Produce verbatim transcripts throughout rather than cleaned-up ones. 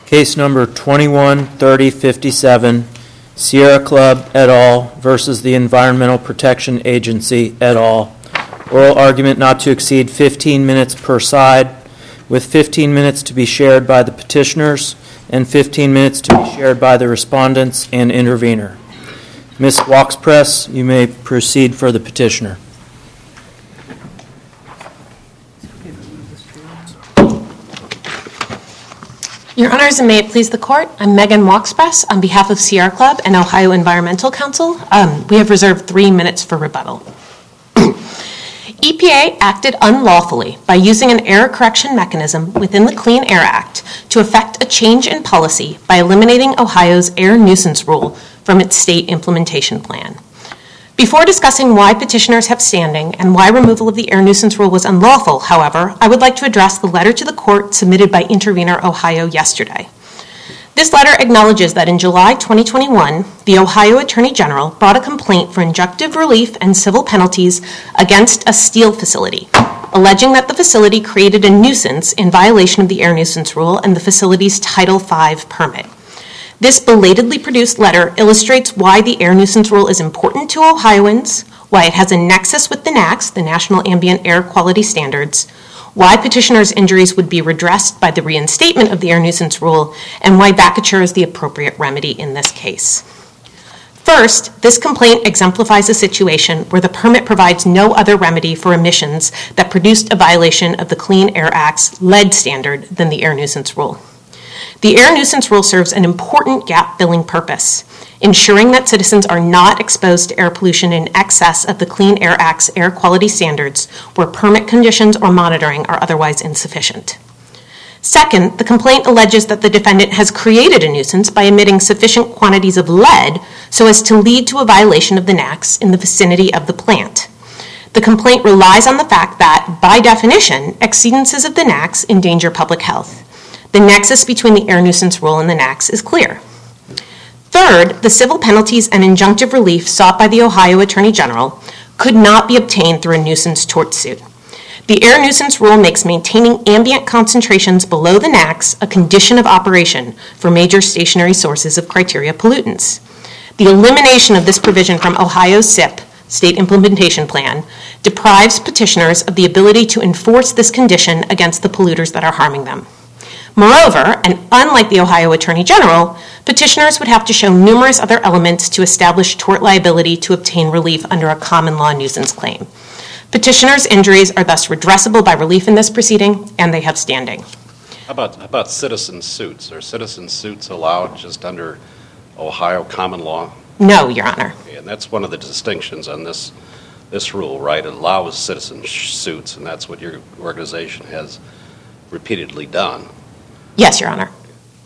Case number twenty-one thirty fifty-seven, Sierra Club et al. Versus the Environmental Protection Agency et al. Oral argument not to exceed fifteen minutes per side, with fifteen minutes to be shared by the petitioners and fifteen minutes to be shared by the respondents and intervener. Miz Walkspress, you may proceed for the petitioner. Your Honors, and may it please the Court, I'm Megan Walkspress on behalf of Sierra Club and Ohio Environmental Council. Um, we have reserved three minutes for rebuttal. E P A acted unlawfully by using an error correction mechanism within the Clean Air Act to effect a change in policy by eliminating Ohio's air nuisance rule from its state implementation plan. Before discussing why petitioners have standing and why removal of the air nuisance rule was unlawful, however, I would like to address the letter to the Court submitted by Intervenor Ohio yesterday. This letter acknowledges that in July twenty twenty-one, the Ohio Attorney General brought a complaint for injunctive relief and civil penalties against a steel facility, alleging that the facility created a nuisance in violation of the air nuisance rule and the facility's Title five permit. This belatedly produced letter illustrates why the air nuisance rule is important to Ohioans, why it has a nexus with the N A A Cs, the National Ambient Air Quality Standards, why petitioners' injuries would be redressed by the reinstatement of the air nuisance rule, and why vacature is the appropriate remedy in this case. First, this complaint exemplifies a situation where the permit provides no other remedy for emissions that produced a violation of the Clean Air Act's lead standard than the air nuisance rule. The air nuisance rule serves an important gap-filling purpose, ensuring that citizens are not exposed to air pollution in excess of the Clean Air Act's air quality standards where permit conditions or monitoring are otherwise insufficient. Second, the complaint alleges that the defendant has created a nuisance by emitting sufficient quantities of lead so as to lead to a violation of the N A A C in the vicinity of the plant. The complaint relies on the fact that, by definition, exceedances of the N A A C endanger public health. The nexus between the air nuisance rule and the N A A C is clear. Third, the civil penalties and injunctive relief sought by the Ohio Attorney General could not be obtained through a nuisance tort suit. The air nuisance rule makes maintaining ambient concentrations below the N A A C a condition of operation for major stationary sources of criteria pollutants. The elimination of this provision from Ohio's S I P, State Implementation Plan, deprives petitioners of the ability to enforce this condition against the polluters that are harming them. Moreover, and unlike the Ohio Attorney General, petitioners would have to show numerous other elements to establish tort liability to obtain relief under a common law nuisance claim. Petitioners' injuries are thus redressable by relief in this proceeding, and they have standing. How about, how about citizen suits? Are citizen suits allowed just under Ohio common law? No, Your Honor. Okay, and that's one of the distinctions on this, this rule, right? It allows citizen suits, and that's what your organization has repeatedly done. Yes, Your Honor.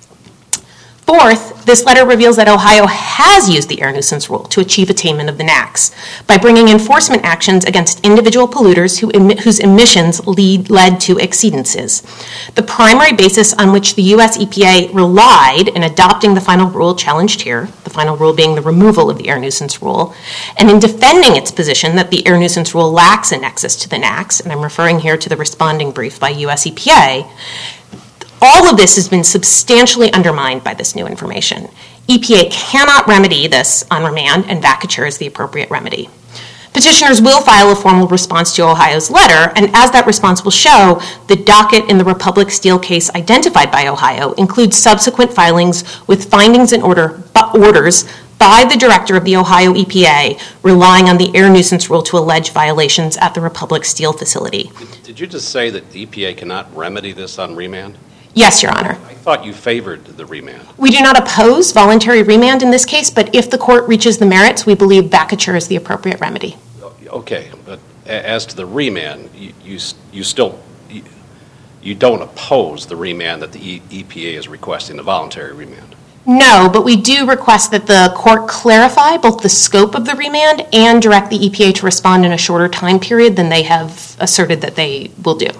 Fourth, this letter reveals that Ohio has used the air nuisance rule to achieve attainment of the N A A C by bringing enforcement actions against individual polluters who em- whose emissions lead, led to exceedances. The primary basis on which the U S E P A relied in adopting the final rule challenged here, the final rule being the removal of the air nuisance rule, and in defending its position that the air nuisance rule lacks a nexus to the N A A C, and I'm referring here to the responding brief by U S E P A, all of this has been substantially undermined by this new information. E P A cannot remedy this on remand, and vacature is the appropriate remedy. Petitioners will file a formal response to Ohio's letter, and as that response will show, the docket in the Republic Steel case identified by Ohio includes subsequent filings with findings and order, orders by the director of the Ohio E P A relying on the air nuisance rule to allege violations at the Republic Steel facility. Did, did you just say that the E P A cannot remedy this on remand? Yes, Your Honor. I thought you favored the remand. We do not oppose voluntary remand in this case, but if the court reaches the merits, we believe vacature is the appropriate remedy. Okay, but as to the remand, you you, you still you, you don't oppose the remand that the E P A is requesting, the voluntary remand? No, but we do request that the court clarify both the scope of the remand and direct the E P A to respond in a shorter time period than they have asserted that they will do.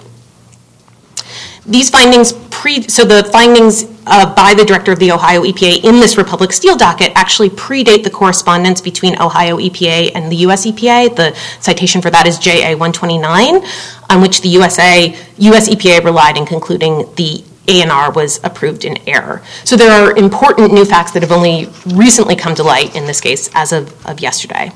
These findings, pre, so the findings uh, by the director of the Ohio E P A in this Republic Steel docket actually predate the correspondence between Ohio E P A and the U S E P A. The citation for that is J A one twenty-nine, on which the U S A, U S E P A relied in concluding the A N R was approved in error. So there are important new facts that have only recently come to light in this case as of, of yesterday.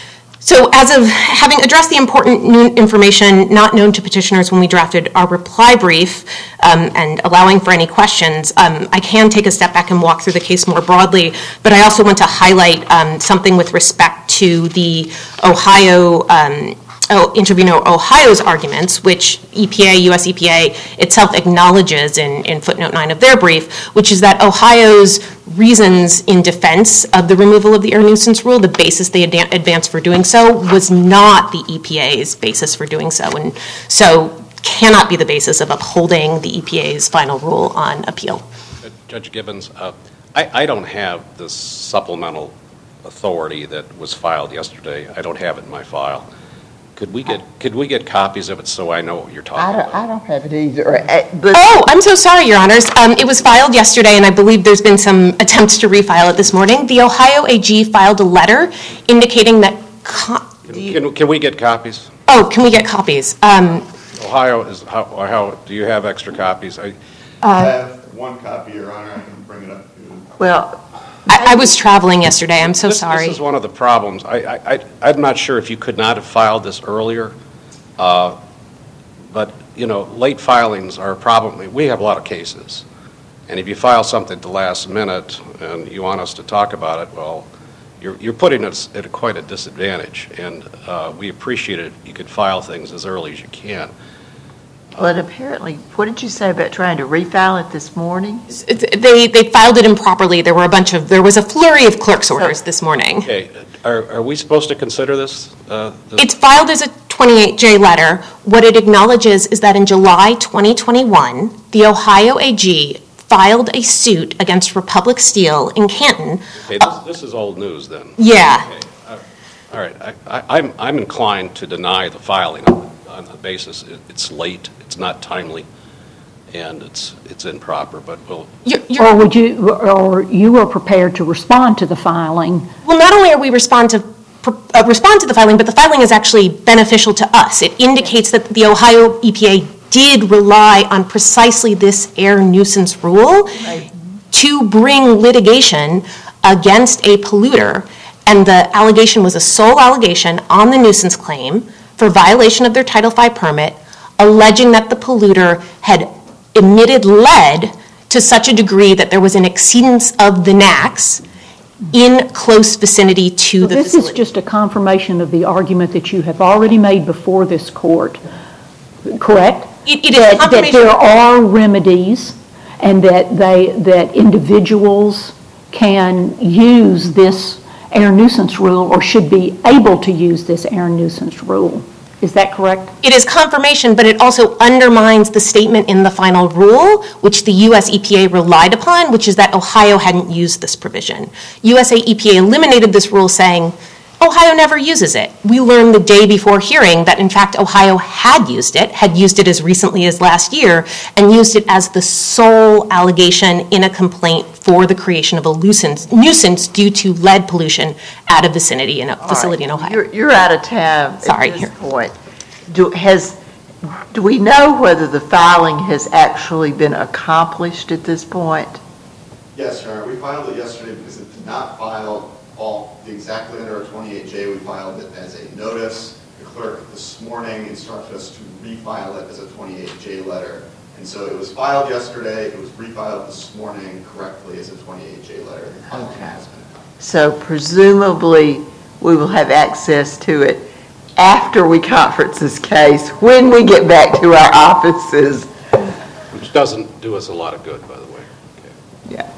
So as of having addressed the important new information not known to petitioners when we drafted our reply brief um, and allowing for any questions, um, I can take a step back and walk through the case more broadly, but I also want to highlight um, something with respect to the Ohio um, Oh, Intervenor Ohio's arguments, which E P A, U S E P A itself acknowledges in, in footnote nine of their brief, which is that Ohio's reasons in defense of the removal of the air nuisance rule, the basis they ad- advanced for doing so, was not the E P A's basis for doing so, and so cannot be the basis of upholding the E P A's final rule on appeal. Judge Gibbons, uh, I, I don't have the supplemental authority that was filed yesterday. I don't have it in my file. Could we get could we get copies of it so I know what you're talking I don't, about? I don't have it either. Uh, but Oh, I'm so sorry, Your Honors. Um, it was filed yesterday, and I believe there's been some attempts to refile it this morning. The Ohio A G filed a letter indicating that... Co- Can, can, can we get copies? oh, can we get copies? Um, Ohio is how, how do you have extra copies? I, I have one copy, Your Honor. I can bring it up. well, I, I was traveling yesterday. I'm so this, sorry. This is one of the problems. I, I, I, I'm not sure if you could not have filed this earlier, uh, but, you know, late filings are a problem. We have a lot of cases, and if you file something at the last minute and you want us to talk about it, well, you're, you're putting us at a, quite a disadvantage, and uh, we appreciate it if you could file things as early as you can. but apparently, what did you say about trying to refile it this morning? They they filed it improperly. There were a bunch of there was a flurry of clerk's orders this morning. Okay, are, are we supposed to consider this? Uh, this? It's filed as a twenty-eight J letter. What it acknowledges is that in July twenty twenty-one, the Ohio A G filed a suit against Republic Steel in Canton. Okay, this, this is old news then. Yeah. Okay. Uh, all right, I, I, I'm I'm inclined to deny the filing on, on the basis it, it's late, it's not timely, and it's it's improper. But we'll. You're, you're, Or would you, or you were prepared to respond to the filing? well, not only are we respond to uh, respond to the filing, but the filing is actually beneficial to us. It indicates that the Ohio E P A did rely on precisely this air nuisance rule Right. to bring litigation against a polluter, and the allegation was a sole allegation on the nuisance claim for violation of their Title five permit, alleging that the polluter had emitted lead to such a degree that there was an exceedance of the N A C S in close vicinity to the This is facility. just a confirmation of the argument that you have already made before this court, correct? It- it is That- That confirmation. there are remedies and that they, that individuals can use this air nuisance rule or should be able to use this air nuisance rule. Is that correct? It is confirmation, but it also undermines the statement in the final rule, which the U S E P A relied upon, which is that Ohio hadn't used this provision. U S E P A eliminated this rule saying, Ohio never uses it. We learned the day before hearing that, in fact, Ohio had used it, had used it as recently as last year, and used it as the sole allegation in a complaint for the creation of a nuisance, nuisance due to lead pollution at a vicinity in a facility in All right. Ohio. You're, you're out of time Sorry, at this here. point. Do, has, do we know whether the filing has actually been accomplished at this point? Yes, Your Honor. We filed it yesterday because it did not file all exactly under a twenty-eight J. We filed it as a notice. The clerk this morning instructed us to refile it as a twenty-eight J letter. And so it was filed yesterday. It was refiled this morning correctly as a twenty-eight J letter. The filing has been accomplished. So presumably, we will have access to it after we conference this case, when we get back to our offices. Which doesn't do us a lot of good, by the way. Okay. Yeah.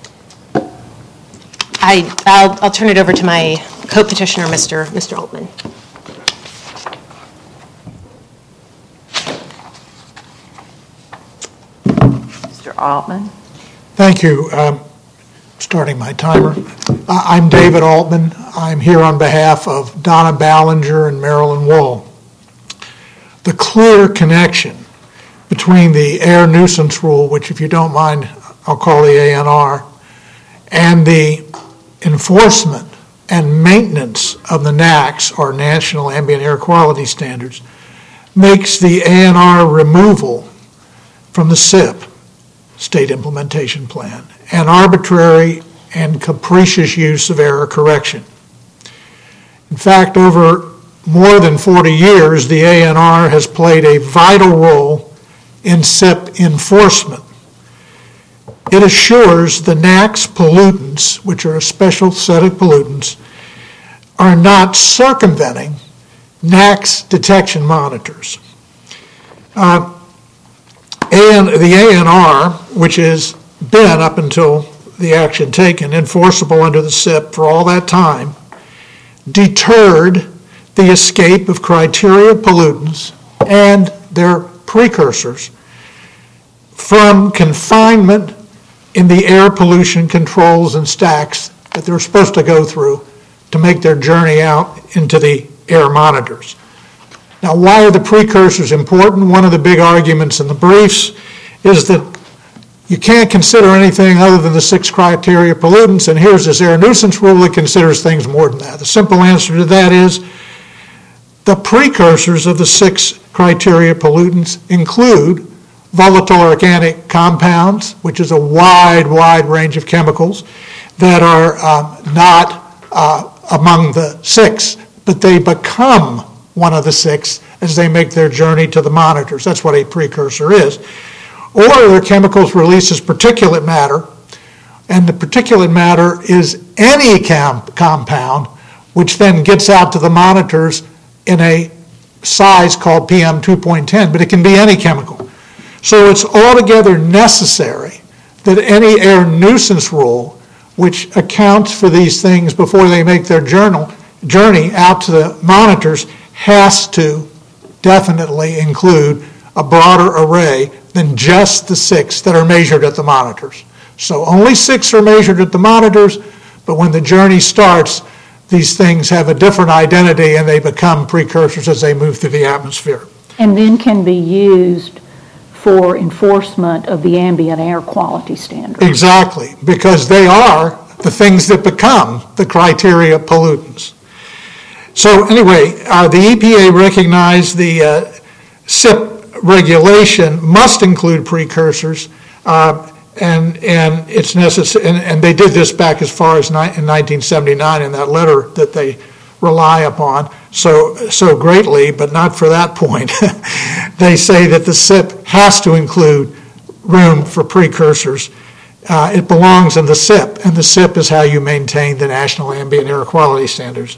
I, I'll, I'll turn it over to my co-petitioner, Mister Mister Altman. Mister Altman? Thank you. Um, Starting my timer. Uh, I'm David Altman. I'm here on behalf of Donna Ballinger and Marilyn Wool. The clear connection between the air nuisance rule, which if you don't mind, I'll call the A N R, and the enforcement and maintenance of the N A C S, or National Ambient Air Quality Standards, makes the A N R removal from the S I P state implementation plan, and arbitrary and capricious use of error correction. In fact, over more than forty years, the A N R has played a vital role in S I P enforcement. It assures the N A C pollutants, which are a special set of pollutants, are not circumventing N A C detection monitors. Uh, and the A N R, which has been, up until the action taken, enforceable under the S I P for all that time, deterred the escape of criteria pollutants and their precursors from confinement in the air pollution controls and stacks that they're supposed to go through to make their journey out into the air monitors. Now, why are the precursors important? One of the big arguments in the briefs is that you can't consider anything other than the six criteria pollutants, and here's this air nuisance rule that considers things more than that. The simple answer to that is the precursors of the six criteria pollutants include volatile organic compounds, which is a wide, wide range of chemicals that are um, not uh, among the six, but they become one of the six as they make their journey to the monitors. That's what a precursor is. Or their chemicals releases particulate matter, and the particulate matter is any com- compound which then gets out to the monitors in a size called P M two point ten, but it can be any chemical. So it's altogether necessary that any air nuisance rule, which accounts for these things before they make their journal, journey out to the monitors, has to definitely include a broader array than just the six that are measured at the monitors. So only six are measured at the monitors, but when the journey starts, these things have a different identity and they become precursors as they move through the atmosphere. And then can be used for enforcement of the ambient air quality standards. Exactly, because they are the things that become the criteria pollutants. So anyway, uh, the E P A recognized the uh, S I P regulation must include precursors, uh, and and it's necessary. And, and they did this back as far as ni- in nineteen seventy-nine in that letter that they rely upon so so greatly, but not for that point. They say that the S I P has to include room for precursors. Uh, it belongs in the S I P, and the S I P is how you maintain the National Ambient Air Quality Standards.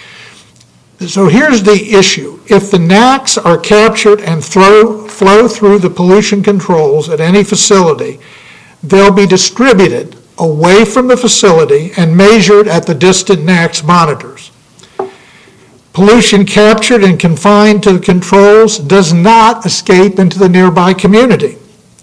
So here's the issue. If the N A Cs are captured and throw, flow through the pollution controls at any facility, they'll be distributed away from the facility and measured at the distant N A C monitors. Pollution captured and confined to the controls does not escape into the nearby community.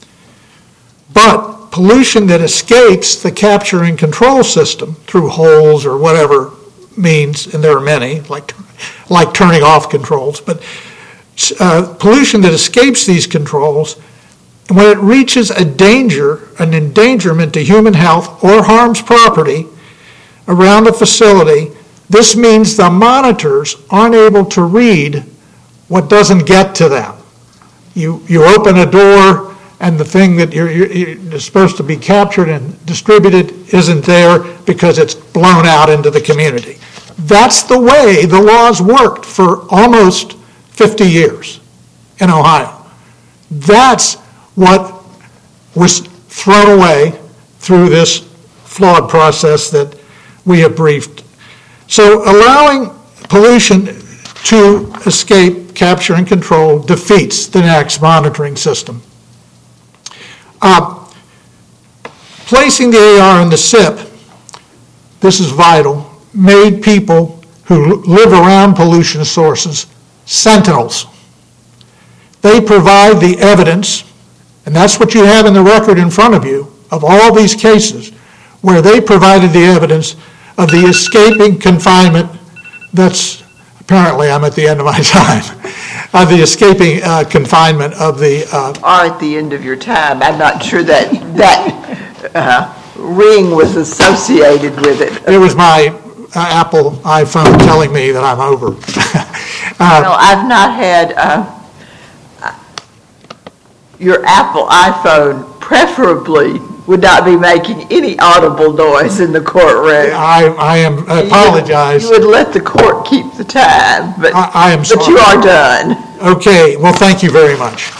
But pollution that escapes the capture and control system through holes or whatever means, and there are many, like like turning off controls, but uh, pollution that escapes these controls, when it reaches a danger, an endangerment to human health or harms property around a facility, this means the monitors aren't able to read what doesn't get to them. You you open a door and the thing that you're, you're supposed to be captured and distributed isn't there because it's blown out into the community. That's the way the laws worked for almost fifty years in Ohio. That's what was thrown away through this flawed process that we have briefed. So allowing pollution to escape, capture, and control defeats the N A C monitoring system. Uh, placing the A R in the S I P, this is vital, made people who live around pollution sources sentinels. They provide the evidence, and that's what you have in the record in front of you, of all these cases where they provided the evidence of the escaping confinement. That's, apparently I'm at the end of my time, of the escaping uh, confinement of the... Uh, or at the end of your time. I'm not sure that that uh, ring was associated with it. It was my uh, Apple iPhone telling me that I'm over. uh, no, I've not had... Uh, your Apple iPhone preferably would not be making any audible noise in the courtroom. I, I am, I apologize. You would let the court keep the time, but, I, I am sorry. but you are done. Okay, well, thank you very much.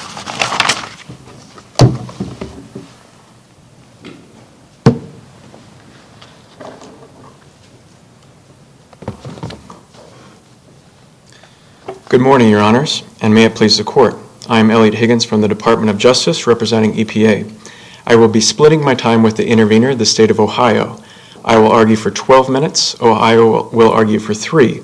Good morning, Your Honors, and may it please the Court. I am Elliot Higgins from the Department of Justice representing E P A. I will be splitting my time with the intervener, the State of Ohio. I will argue for twelve minutes. Ohio will argue for three.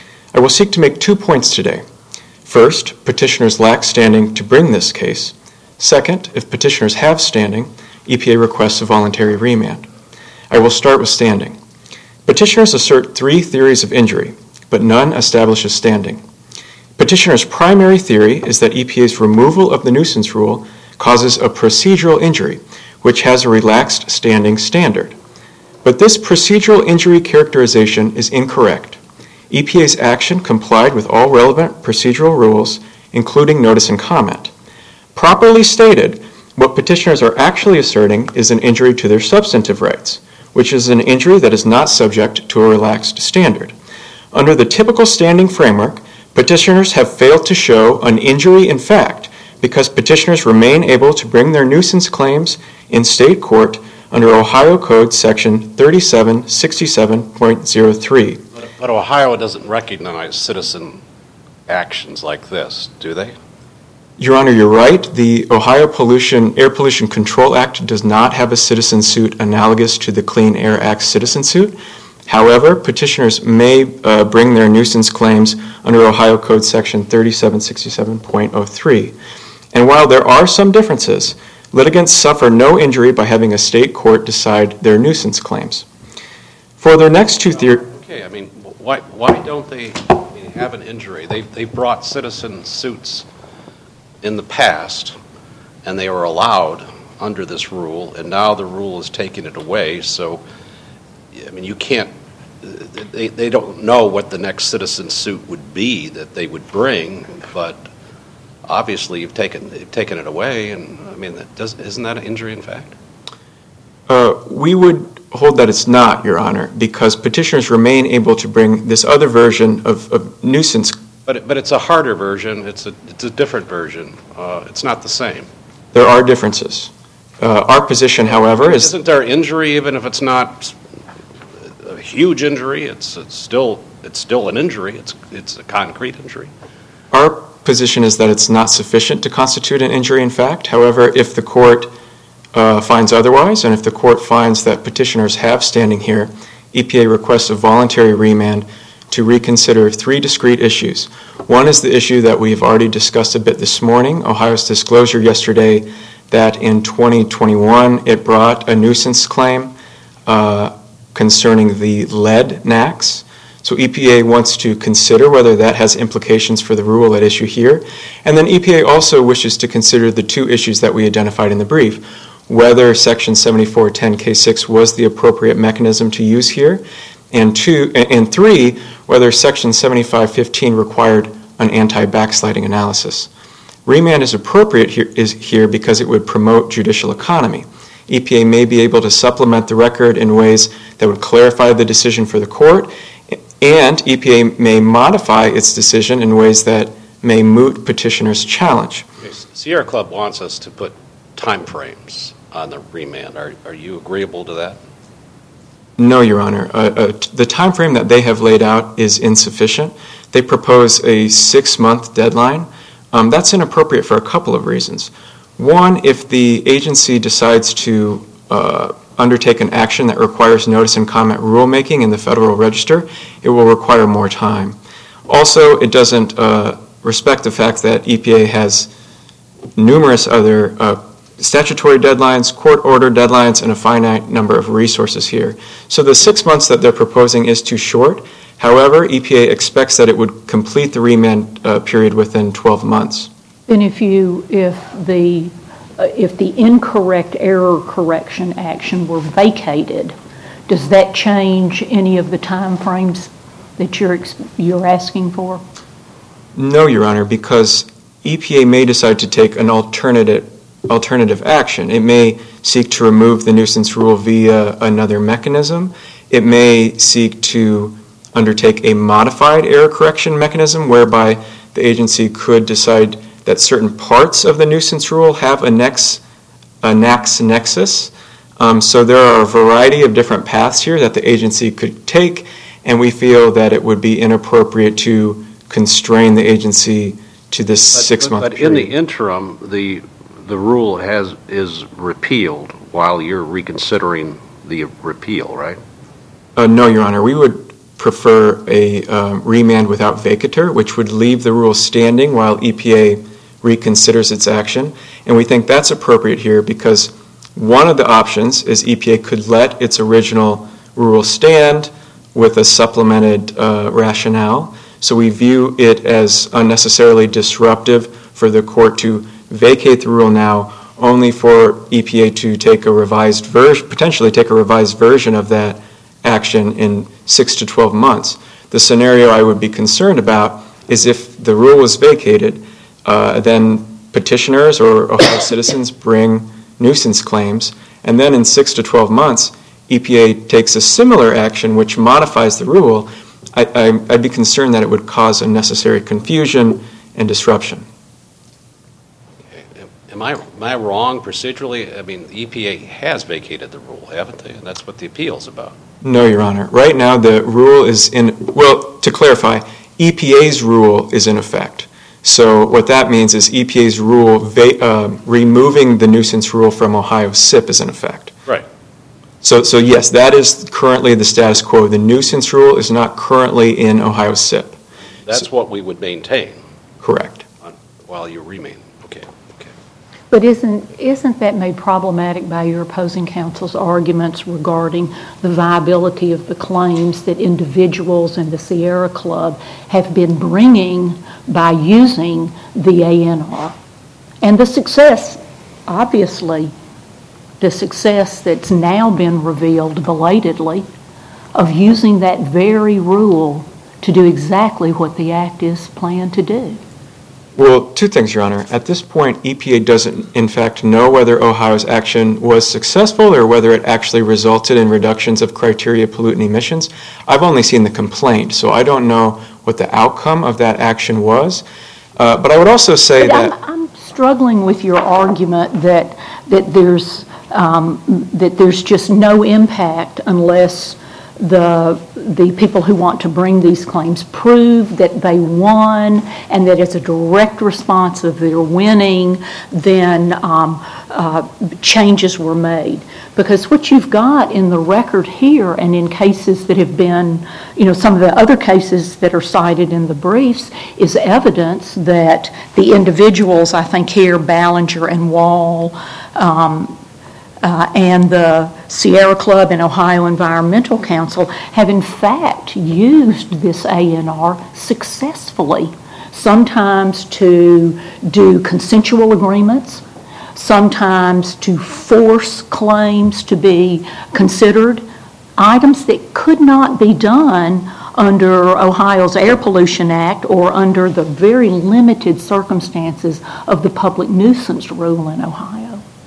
I will seek to make two points today. First, petitioners lack standing to bring this case. Second, if petitioners have standing, E P A requests a voluntary remand. I will start with standing. Petitioners assert three theories of injury, but none establishes standing. Petitioner's primary theory is that E P A's removal of the nuisance rule causes a procedural injury, which has a relaxed standing standard. But this procedural injury characterization is incorrect. E P A's action complied with all relevant procedural rules, including notice and comment. Properly stated, what petitioners are actually asserting is an injury to their substantive rights, which is an injury that is not subject to a relaxed standard. Under the typical standing framework, petitioners have failed to show an injury in fact because petitioners remain able to bring their nuisance claims in state court under Ohio Code Section thirty-seven sixty-seven point oh three. But, but Ohio doesn't recognize citizen actions like this, do they? Your Honor, you're right. The Ohio Pollution Air Pollution Control Act does not have a citizen suit analogous to the Clean Air Act citizen suit. However, petitioners may uh, bring their nuisance claims under Ohio Code Section thirty-seven sixty-seven point oh three. And while there are some differences, litigants suffer no injury by having a state court decide their nuisance claims. For their next two theories... Okay, I mean, why, why don't they I mean, have an injury? They, they brought citizen suits in the past, and they were allowed under this rule, and now the rule is taking it away, so... I mean, you can't, they, they don't know what the next citizen suit would be that they would bring, but obviously you've taken, you've taken it away, and I mean, that does, isn't that an injury in fact? Uh, we would hold that it's not, Your Honor, because petitioners remain able to bring this other version of, of nuisance. But, it, but it's a harder version, it's a, it's a different version, uh, it's not the same. There are differences. Uh, our position, however, is... Isn't there injury even if it's not... a huge injury, it's, it's still it's still an injury, it's it's a concrete injury. Our position is that it's not sufficient to constitute an injury in fact. However, if the court uh, finds otherwise, and if the court finds that petitioners have standing here, E P A requests a voluntary remand to reconsider three discrete issues. One is the issue that we've already discussed a bit this morning, Ohio's disclosure yesterday that in twenty twenty-one it brought a nuisance claim uh, concerning the lead N A Cs. So E P A wants to consider whether that has implications for the rule at issue here. And then E P A also wishes to consider the two issues that we identified in the brief, whether Section seventy-four ten K six was the appropriate mechanism to use here, and two, and three, whether Section seventy-five fifteen required an anti-backsliding analysis. Remand is appropriate here, is here because it would promote judicial economy. E P A may be able to supplement the record in ways that would clarify the decision for the court, and E P A may modify its decision in ways that may moot petitioner's challenge. Sierra Club wants us to put time frames on the remand. Are, are you agreeable to that? No, Your Honor. Uh, uh, the time frame that they have laid out is insufficient. They propose a six-month deadline. Um, that's inappropriate for a couple of reasons. One, if the agency decides to uh, undertake an action that requires notice and comment rulemaking in the Federal Register, it will require more time. Also, it doesn't uh, respect the fact that E P A has numerous other uh, statutory deadlines, court order deadlines, and a finite number of resources here. So the six months that they're proposing is too short. However, E P A expects that it would complete the remand uh, period within twelve months. Then if you, if the, uh, if the incorrect error correction action were vacated, does that change any of the time frames that you're, you're asking for? No, Your Honor, because E P A may decide to take an alternative alternative action. It may seek to remove the nuisance rule via another mechanism. It may seek to undertake a modified error correction mechanism whereby the agency could decide that certain parts of the nuisance rule have a nex, a nax nexus. Um, so there are a variety of different paths here that the agency could take, and we feel that it would be inappropriate to constrain the agency to this six-month period. But in the interim, the the rule has is repealed while you're reconsidering the repeal, right? Uh, no, Your Honor. We would prefer a um, remand without vacatur, which would leave the rule standing while E P A reconsiders its action. And we think that's appropriate here because one of the options is E P A could let its original rule stand with a supplemented uh, rationale. So we view it as unnecessarily disruptive for the court to vacate the rule now, only for E P A to take a revised version, potentially take a revised version of that action in six to twelve months. The scenario I would be concerned about is if the rule was vacated, uh, then petitioners or Ohio citizens bring nuisance claims, and then in six to twelve months, E P A takes a similar action which modifies the rule. I, I, I'd be concerned that it would cause unnecessary confusion and disruption. Am I, am I wrong procedurally? I mean, the E P A has vacated the rule, haven't they? And that's what the appeal's about. No, Your Honor. Right now, the rule is in, well, to clarify, E P A's rule is in effect. So what that means is E P A's rule, va- uh, removing the nuisance rule from Ohio S I P is in effect. Right. So, so yes, that is currently the status quo. The nuisance rule is not currently in Ohio S I P. That's so, what we would maintain. Correct. On, while you remain. Okay. Okay. But isn't isn't that made problematic by your opposing counsel's arguments regarding the viability of the claims that individuals in the Sierra Club have been bringing by using the A N R? And the success, obviously, the success that's now been revealed belatedly of using that very rule to do exactly what the Act is planned to do. Well, two things, Your Honor. At this point, E P A doesn't, in fact, know whether Ohio's action was successful or whether it actually resulted in reductions of criteria pollutant emissions. I've only seen the complaint, so I don't know what the outcome of that action was. Uh, but I would also say but that... I'm, I'm struggling with your argument that that there's um, that there's just no impact unless the the people who want to bring these claims prove that they won and that as a direct response of their winning, then um, uh, changes were made. Because what you've got in the record here and in cases that have been, you know, some of the other cases that are cited in the briefs is evidence that the individuals, I think here, Ballinger and Wall, um, Uh, and the Sierra Club and Ohio Environmental Council have in fact used this A N R successfully, sometimes to do consensual agreements, sometimes to force claims to be considered, items that could not be done under Ohio's Air Pollution Act or under the very limited circumstances of the public nuisance rule in Ohio.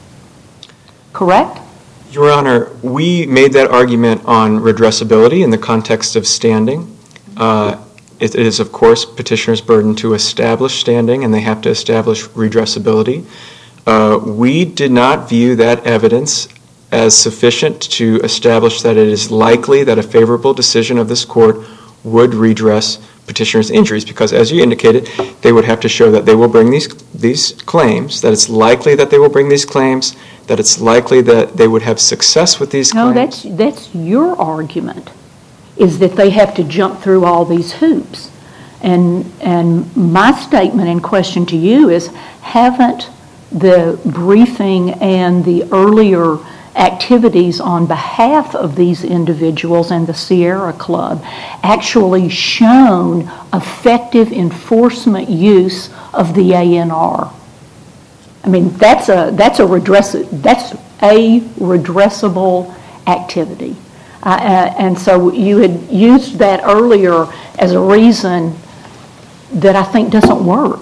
Correct? Your Honor, we made that argument on redressability in the context of standing. Uh, it is, of course, petitioner's burden to establish standing, and they have to establish redressability. Uh, we did not view that evidence as sufficient to establish that it is likely that a favorable decision of this court would redress petitioner's injuries, because as you indicated, they would have to show that they will bring these these claims, that it's likely that they will bring these claims, that it's likely that they would have success with these no, claims. No, that's that's your argument, is that they have to jump through all these hoops. And and my statement in question to you is, haven't the briefing and the earlier activities on behalf of these individuals and the Sierra Club actually shown effective enforcement use of the A N R? I mean, that's a that's a redress that's a redressable activity, uh, uh, and so you had used that earlier as a reason that I think doesn't work.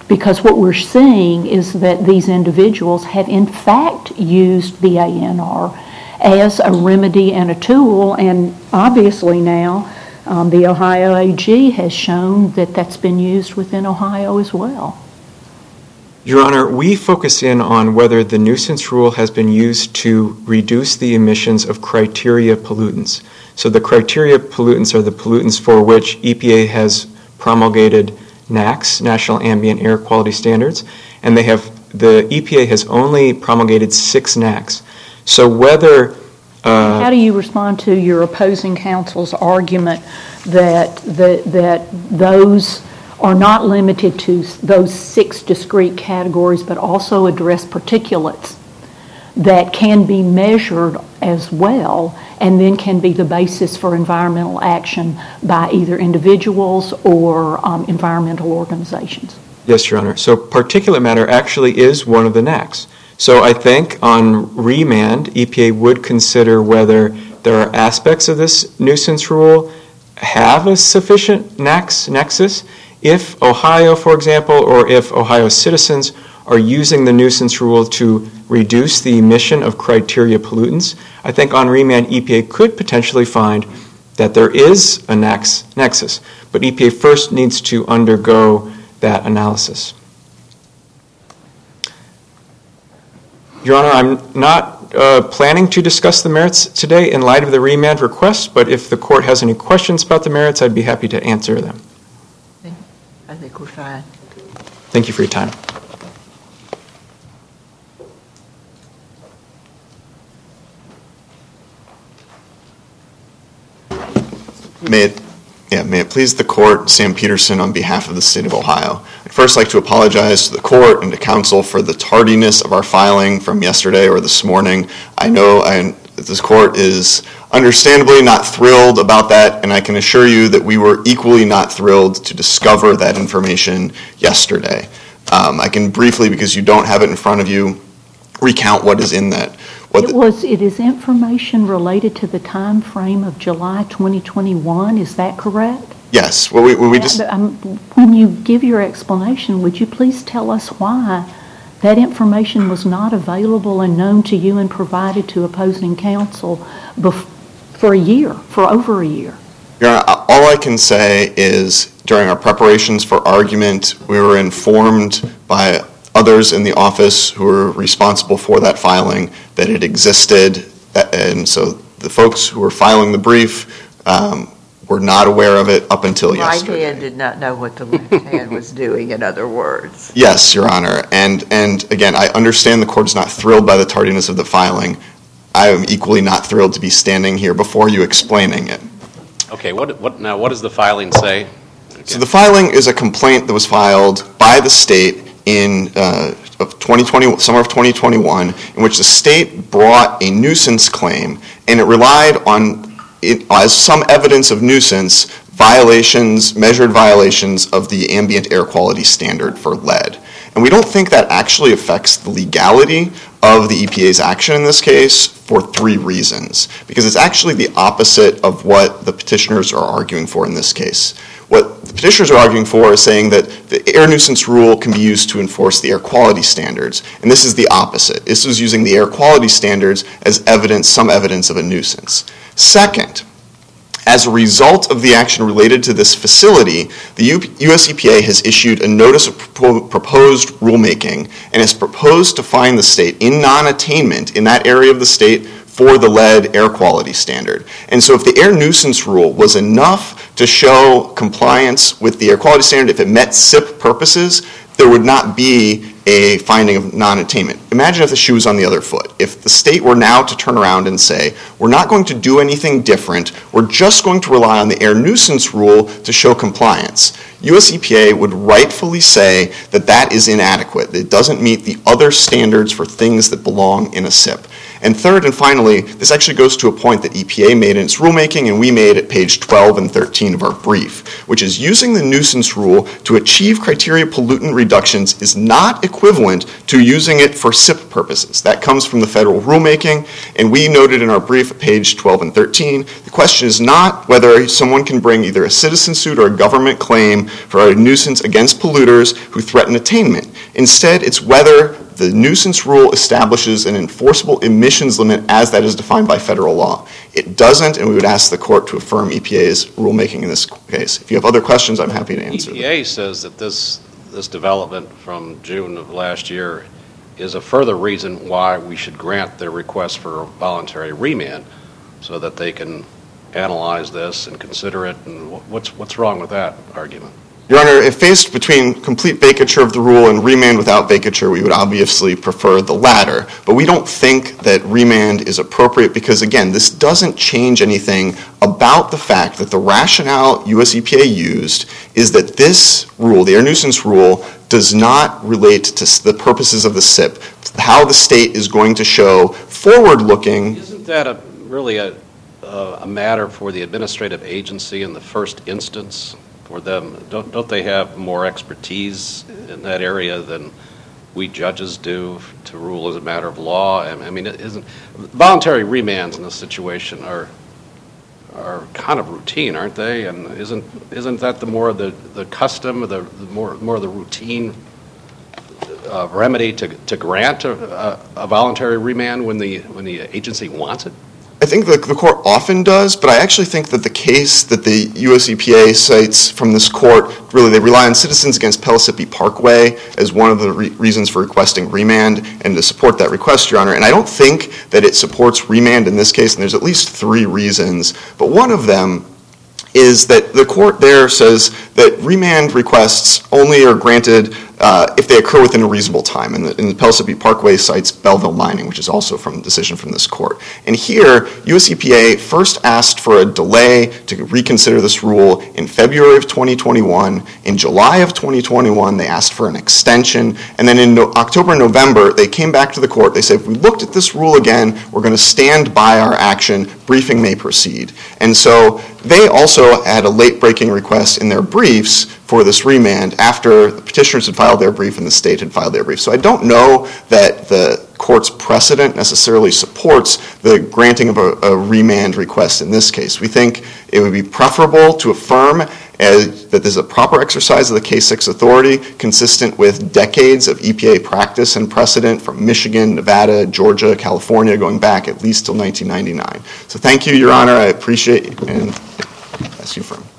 Because what we're seeing is that these individuals have in fact used the A N R as a remedy and a tool, and obviously now um, the Ohio A G has shown that that's been used within Ohio as well. Your Honor, we focus in on whether the nuisance rule has been used to reduce the emissions of criteria pollutants. So the criteria pollutants are the pollutants for which E P A has promulgated N A A Cs, National Ambient Air Quality Standards, and they have the E P A has only promulgated six N A A Cs. So whether uh, how do you respond to your opposing counsel's argument that the, that those are not limited to those six discrete categories, but also address particulates that can be measured as well, and then can be the basis for environmental action by either individuals or um, environmental organizations? Yes, Your Honor. So particulate matter actually is one of the N A A Cs. So I think on remand, E P A would consider whether there are aspects of this nuisance rule have a sufficient N A A C nexus. If Ohio, for example, or if Ohio citizens are using the nuisance rule to reduce the emission of criteria pollutants, I think on remand E P A could potentially find that there is a N A A C nexus. But E P A first needs to undergo that analysis. Your Honor, I'm not uh, planning to discuss the merits today in light of the remand request, but if the court has any questions about the merits, I'd be happy to answer them. I think we're fine. Thank you for your time. May it, yeah, may it please the court, Sam Peterson on behalf of the state of Ohio. I'd first like to apologize to the court and to counsel for the tardiness of our filing from yesterday or this morning. I know I, this court is understandably not thrilled about that, and I can assure you that we were equally not thrilled to discover that information yesterday. Um, I can briefly, because you don't have it in front of you, recount what is in that. What it was. It is information related to the time frame of July twenty twenty-one. Is that correct? Yes. Well, we, we just. Um, when you give your explanation, would you please tell us why that information was not available and known to you and provided to opposing counsel bef- for a year, for over a year? Your Honor, all I can say is during our preparations for argument, we were informed by others in the office who were responsible for that filing that it existed, and so the folks who were filing the brief um, were not aware of it up until the right yesterday. hand did not know what the left hand was doing, in other words. Yes, Your Honor, and and again, I understand the court is not thrilled by the tardiness of the filing. I am equally not thrilled to be standing here before you explaining it. Okay, what, what now, what does the filing say? Okay. So the filing is a complaint that was filed by the state in uh, of twenty twenty, summer of twenty twenty-one, in which the state brought a nuisance claim, and it relied on it as some evidence of nuisance violations, measured violations of the ambient air quality standard for lead. And we don't think that actually affects the legality of the E P A's action in this case for three reasons. Because it's actually the opposite of what the petitioners are arguing for in this case. What the petitioners are arguing for is saying that the air nuisance rule can be used to enforce the air quality standards. And this is the opposite. This is using the air quality standards as evidence, some evidence of a nuisance. Second, as a result of the action related to this facility, the U S E P A has issued a notice of proposed rulemaking and has proposed to fine the state in non-attainment in that area of the state for the lead air quality standard. And so if the air nuisance rule was enough to show compliance with the air quality standard, if it met S I P purposes, there would not be a finding of non-attainment. Imagine if the shoe was on the other foot. If the state were now to turn around and say, we're not going to do anything different, we're just going to rely on the air nuisance rule to show compliance, U S E P A would rightfully say that that is inadequate. It doesn't meet the other standards for things that belong in a S I P. And third and finally, this actually goes to a point that E P A made in its rulemaking and we made at page twelve and thirteen of our brief, which is using the nuisance rule to achieve criteria pollutant reductions is not equivalent to using it for S I P purposes. That comes from the federal rulemaking, and we noted in our brief at page twelve and thirteen, the question is not whether someone can bring either a citizen suit or a government claim for a nuisance against polluters who threaten attainment. Instead, it's whether the nuisance rule establishes an enforceable emissions limit as that is defined by federal law. It doesn't, and we would ask the court to affirm E P A's rulemaking in this case. If you have other questions, I'm happy to answer them. E P A says that this, this development from June of last year is a further reason why we should grant their request for a voluntary remand so that they can analyze this and consider it. And what's, what's wrong with that argument? Your Honor, if faced between complete vacature of the rule and remand without vacature, we would obviously prefer the latter. But we don't think that remand is appropriate because, again, this doesn't change anything about the fact that the rationale U S E P A used is that this rule, the air nuisance rule, does not relate to the purposes of the S I P. How the state is going to show forward-looking. Isn't that a, really a, a matter for the administrative agency in the first instance? For them, don't don't they have more expertise in that area than we judges do to rule as a matter of law? I mean, it isn't voluntary remands in this situation are are kind of routine, aren't they? And isn't isn't that the more the the custom, the, the more more the routine uh, remedy to to grant a, a, a voluntary remand when the when the agency wants it? I think the, the court often does, but I actually think that the case that the U S E P A cites from this court, really they rely on Citizens Against Pellissippi Parkway as one of the re- reasons for requesting remand and to support that request, Your Honor. And I don't think that it supports remand in this case, and there's at least three reasons. But one of them is that the court there says that remand requests only are granted uh, if they occur within a reasonable time. And the, and the Pellissippi Parkway cites Belleville Mining, which is also from a decision from this court. And here, U S E P A first asked for a delay to reconsider this rule in February of twenty twenty-one. In July of twenty twenty-one, they asked for an extension. And then in no- October and November, they came back to the court. They said, if we looked at this rule again, we're going to stand by our action. Briefing may proceed. And so they also had a late-breaking request in their briefs for this remand after the petitioners had filed their brief and the state had filed their brief. So I don't know that the court's precedent necessarily supports the granting of a, a remand request in this case. We think it would be preferable to affirm as, that there's a proper exercise of the K six authority consistent with decades of E P A practice and precedent from Michigan, Nevada, Georgia, California, going back at least till nineteen ninety-nine. So thank you, Your Honor. I appreciate it and ask you for.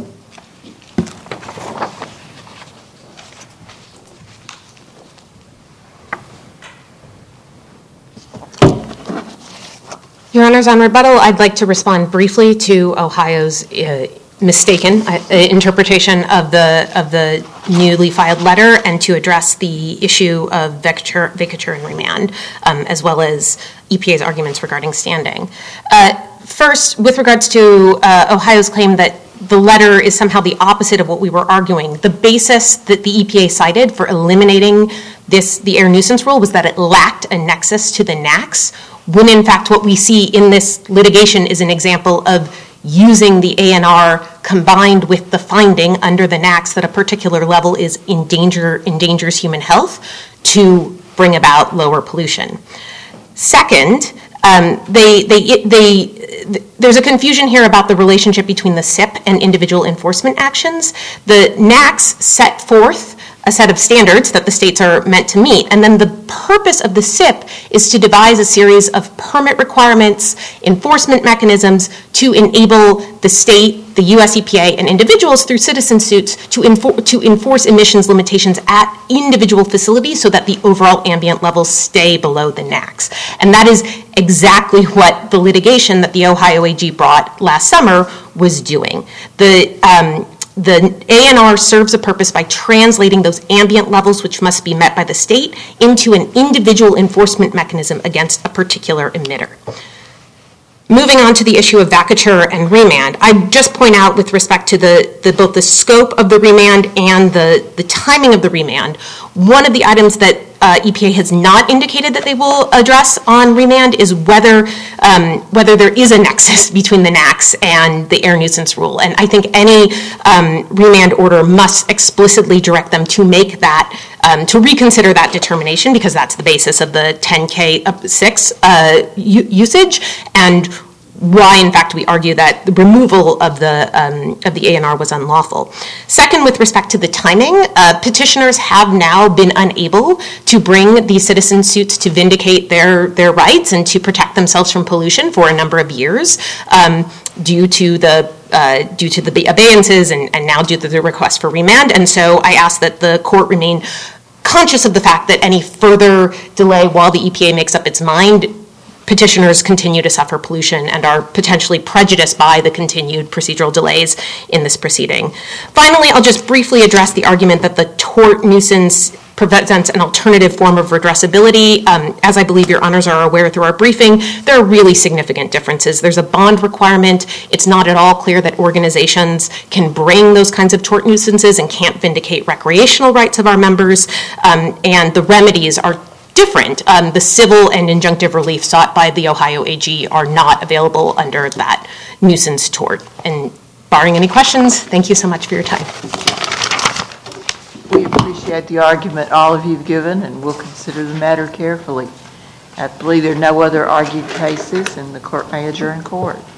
Your Honors, on rebuttal, I'd like to respond briefly to Ohio's uh, mistaken uh, interpretation of the of the newly filed letter and to address the issue of vacature, vacature and remand, um, as well as E P A's arguments regarding standing. Uh, first, with regards to uh, Ohio's claim that the letter is somehow the opposite of what we were arguing, the basis that the E P A cited for eliminating this the air nuisance rule was that it lacked a nexus to the N A C S, when in fact what we see in this litigation is an example of using the A N R combined with the finding under the N A C S that a particular level is in danger, endangers human health to bring about lower pollution. Second, um, they, they, they, there's a confusion here about the relationship between the S I P and individual enforcement actions. The N A C S set forth a set of standards that the states are meant to meet, and then the purpose of the S I P is to devise a series of permit requirements, enforcement mechanisms to enable the state, the U S E P A, and individuals through citizen suits to, enfor- to enforce emissions limitations at individual facilities so that the overall ambient levels stay below the N A C S. And that is exactly what the litigation that the Ohio A G brought last summer was doing. The um, The A N R serves a purpose by translating those ambient levels, which must be met by the state, into an individual enforcement mechanism against a particular emitter. Moving on to the issue of vacature and remand, I just point out with respect to the, the both the scope of the remand and the, the timing of the remand, one of the items that uh, E P A has not indicated that they will address on remand is whether um, whether there is a nexus between the N A Cs and the air nuisance rule. And I think any um, remand order must explicitly direct them to make that, um, to reconsider that determination, because that's the basis of the ten K six uh, usage, and why, in fact, we argue that the removal of the um, of the A N R was unlawful. Second, with respect to the timing, uh, petitioners have now been unable to bring these citizen suits to vindicate their, their rights and to protect themselves from pollution for a number of years um, due to the uh, due to the abeyances and, and now due to the request for remand. And so I ask that the court remain conscious of the fact that any further delay while the E P A makes up its mind, petitioners continue to suffer pollution and are potentially prejudiced by the continued procedural delays in this proceeding. Finally, I'll just briefly address the argument that the tort nuisance presents an alternative form of redressability. Um, as I believe your honors are aware through our briefing, there are really significant differences. There's a bond requirement. It's not at all clear that organizations can bring those kinds of tort nuisances and can't vindicate recreational rights of our members. Um, and the remedies are different. Um, the civil and injunctive relief sought by the Ohio A G are not available under that nuisance tort. And barring any questions, thank you so much for your time. We appreciate the argument all of you have given, and we'll consider the matter carefully. I believe there are no other argued cases, and the clerk may adjourn court.